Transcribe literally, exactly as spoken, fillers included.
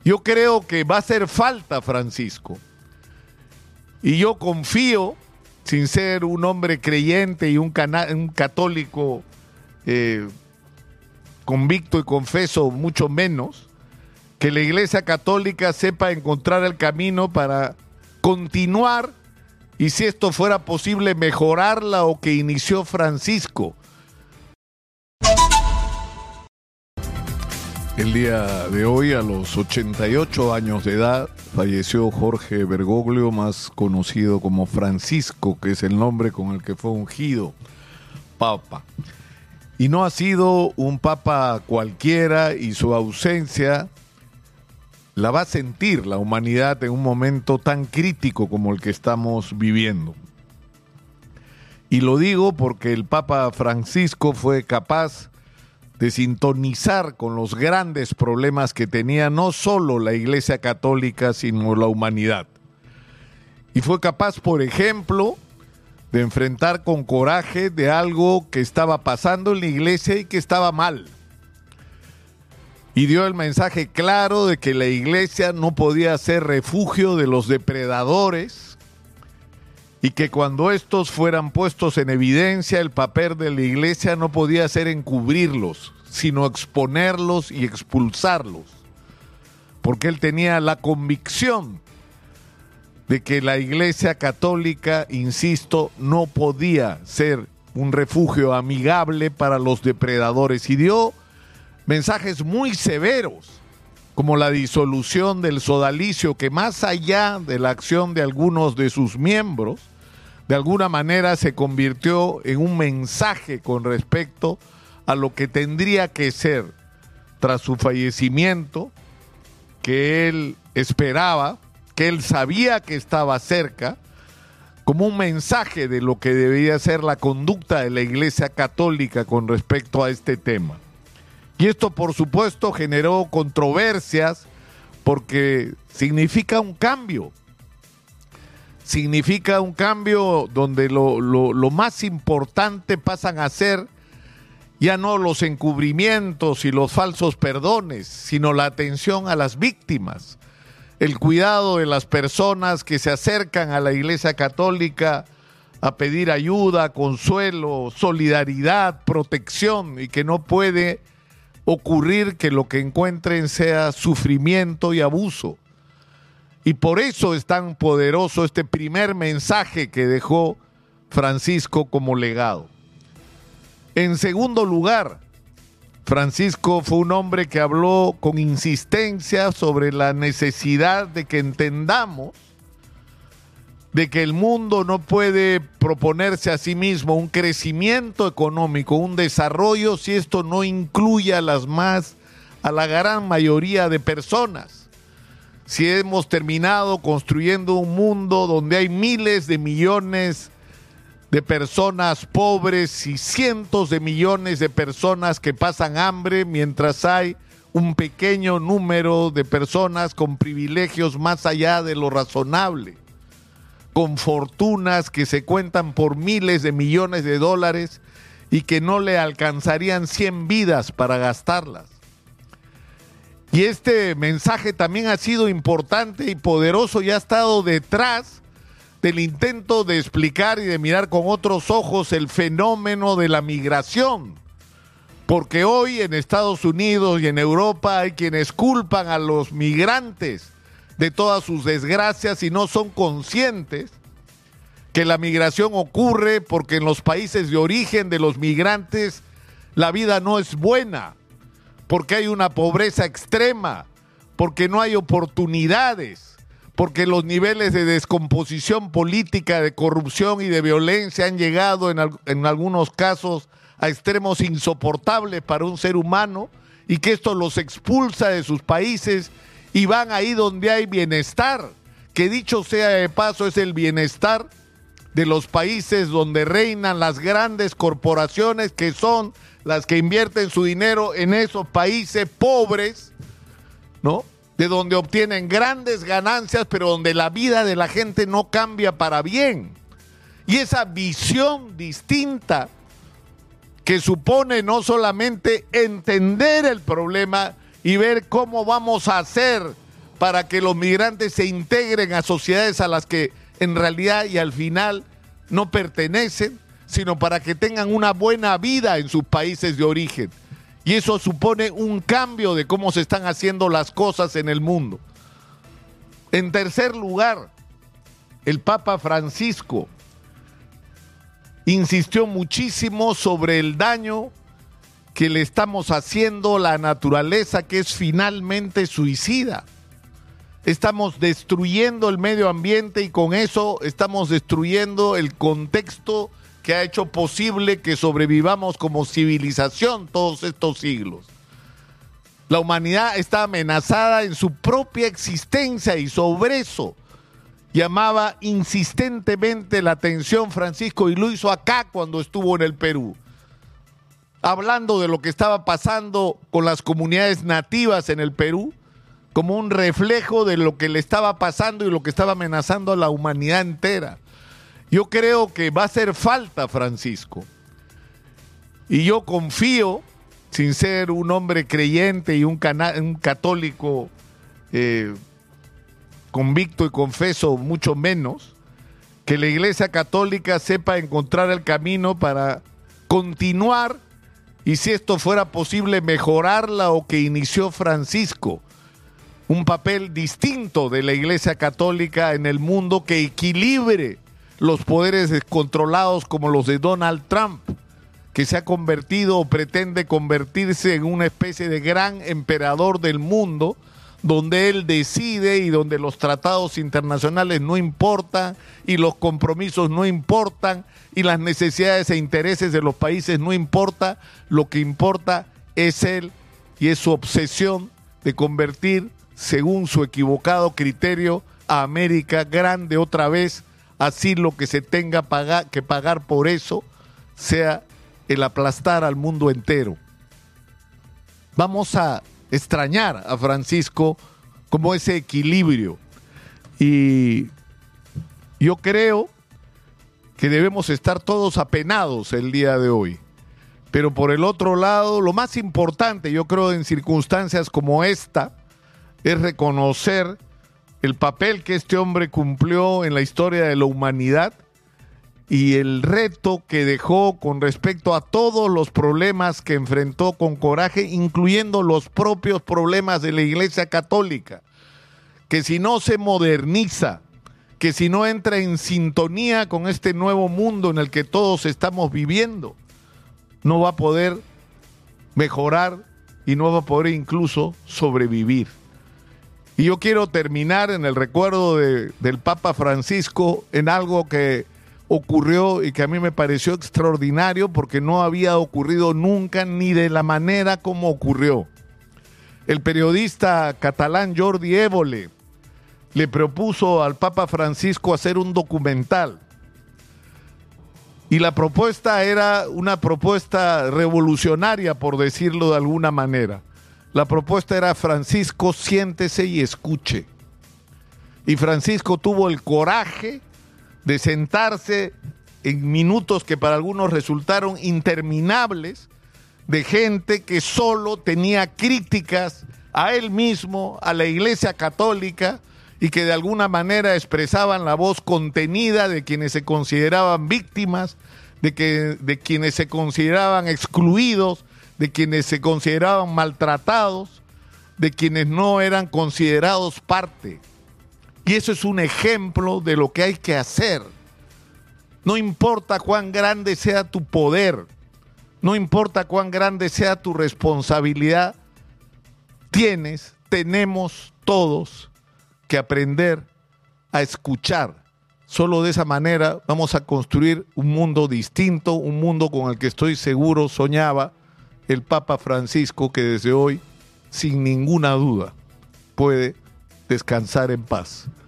Yo creo que va a hacer falta Francisco. Y yo confío, sin ser un hombre creyente y un, cana- un católico eh, convicto y confeso, mucho menos, que la Iglesia Católica sepa encontrar el camino para continuar y, si esto fuera posible, mejorarla o que inició Francisco. El día de hoy, a los ochenta y ocho años de edad, falleció Jorge Bergoglio, más conocido como Francisco, que es el nombre con el que fue ungido papa. Y no ha sido un papa cualquiera, y su ausencia la va a sentir la humanidad en un momento tan crítico como el que estamos viviendo. Y lo digo porque el Papa Francisco fue capaz de sintonizar con los grandes problemas que tenía no solo la Iglesia Católica, sino la humanidad. Y fue capaz, por ejemplo, de enfrentar con coraje de algo que estaba pasando en la Iglesia y que estaba mal. Y dio el mensaje claro de que la Iglesia no podía ser refugio de los depredadores, y que cuando estos fueran puestos en evidencia, el papel de la Iglesia no podía ser encubrirlos, sino exponerlos y expulsarlos. Porque él tenía la convicción de que la Iglesia Católica, insisto, no podía ser un refugio amigable para los depredadores. Y dio mensajes muy severos, como la disolución del sodalicio, que más allá de la acción de algunos de sus miembros, de alguna manera se convirtió en un mensaje con respecto a lo que tendría que ser, tras su fallecimiento, que él esperaba, que él sabía que estaba cerca, como un mensaje de lo que debía ser la conducta de la Iglesia Católica con respecto a este tema. Y esto, por supuesto, generó controversias porque significa un cambio. Significa un cambio donde lo, lo, lo más importante pasan a ser ya no los encubrimientos y los falsos perdones, sino la atención a las víctimas, el cuidado de las personas que se acercan a la Iglesia Católica a pedir ayuda, consuelo, solidaridad, protección, y que no puede ocurrir que lo que encuentren sea sufrimiento y abuso. Y por eso es tan poderoso este primer mensaje que dejó Francisco como legado. En segundo lugar, Francisco fue un hombre que habló con insistencia sobre la necesidad de que entendamos de que el mundo no puede proponerse a sí mismo un crecimiento económico, un desarrollo, si esto no incluye a las más, a la gran mayoría de personas. Si hemos terminado construyendo un mundo donde hay miles de millones de personas pobres y cientos de millones de personas que pasan hambre, mientras hay un pequeño número de personas con privilegios más allá de lo razonable, con fortunas que se cuentan por miles de millones de dólares y que no le alcanzarían cien vidas para gastarlas. Y este mensaje también ha sido importante y poderoso y ha estado detrás del intento de explicar y de mirar con otros ojos el fenómeno de la migración. Porque hoy en Estados Unidos y en Europa hay quienes culpan a los migrantes de todas sus desgracias y no son conscientes que la migración ocurre porque en los países de origen de los migrantes la vida no es buena, porque hay una pobreza extrema, porque no hay oportunidades, porque los niveles de descomposición política, de corrupción y de violencia han llegado en, en algunos casos a extremos insoportables para un ser humano, y que esto los expulsa de sus países y van ahí donde hay bienestar, que dicho sea de paso es el bienestar de los países donde reinan las grandes corporaciones, que son las que invierten su dinero en esos países pobres, ¿no? De donde obtienen grandes ganancias, pero donde la vida de la gente no cambia para bien. Y esa visión distinta que supone no solamente entender el problema y ver cómo vamos a hacer para que los migrantes se integren a sociedades a las que en realidad y al final no pertenecen, sino para que tengan una buena vida en sus países de origen. Y eso supone un cambio de cómo se están haciendo las cosas en el mundo. En tercer lugar, el Papa Francisco insistió muchísimo sobre el daño que le estamos haciendo a la naturaleza, que es finalmente suicida. Estamos destruyendo el medio ambiente y con eso estamos destruyendo el contexto que ha hecho posible que sobrevivamos como civilización todos estos siglos. La humanidad está amenazada en su propia existencia y sobre eso llamaba insistentemente la atención Francisco, y lo hizo acá cuando estuvo en el Perú, hablando de lo que estaba pasando con las comunidades nativas en el Perú, como un reflejo de lo que le estaba pasando y lo que estaba amenazando a la humanidad entera. Yo creo que va a hacer falta Francisco. Y yo confío, sin ser un hombre creyente y un, cana- un católico eh, convicto y confeso, mucho menos, que la Iglesia Católica sepa encontrar el camino para continuar y, si esto fuera posible, mejorarla o que inició Francisco. Un papel distinto de la Iglesia Católica en el mundo que equilibre los poderes descontrolados como los de Donald Trump, que se ha convertido o pretende convertirse en una especie de gran emperador del mundo, donde él decide y donde los tratados internacionales no importan y los compromisos no importan y las necesidades e intereses de los países no importa. Lo que importa es él y es su obsesión de convertir, según su equivocado criterio, a América grande otra vez, así lo que se tenga pagar, que pagar por eso sea el aplastar al mundo entero. Vamos a extrañar a Francisco como ese equilibrio, y yo creo que debemos estar todos apenados el día de hoy. Pero por el otro lado, lo más importante, yo creo, en circunstancias como esta, es reconocer el papel que este hombre cumplió en la historia de la humanidad y el reto que dejó con respecto a todos los problemas que enfrentó con coraje, incluyendo los propios problemas de la Iglesia Católica, que si no se moderniza, que si no entra en sintonía con este nuevo mundo en el que todos estamos viviendo, no va a poder mejorar y no va a poder incluso sobrevivir. Y yo quiero terminar en el recuerdo de, del Papa Francisco en algo que ocurrió y que a mí me pareció extraordinario porque no había ocurrido nunca ni de la manera como ocurrió. El periodista catalán Jordi Évole le propuso al Papa Francisco hacer un documental. Y la propuesta era una propuesta revolucionaria, por decirlo de alguna manera. La propuesta era: Francisco, siéntese y escuche. Y Francisco tuvo el coraje de sentarse en minutos que para algunos resultaron interminables, de gente que solo tenía críticas a él mismo, a la Iglesia Católica, y que de alguna manera expresaban la voz contenida de quienes se consideraban víctimas, de, que, de quienes se consideraban excluidos, de quienes se consideraban maltratados, de quienes no eran considerados parte. Y eso es un ejemplo de lo que hay que hacer. No importa cuán grande sea tu poder, no importa cuán grande sea tu responsabilidad, tienes, tenemos todos que aprender a escuchar. Solo de esa manera vamos a construir un mundo distinto, un mundo con el que estoy seguro soñaba el Papa Francisco, que desde hoy, sin ninguna duda, puede descansar en paz.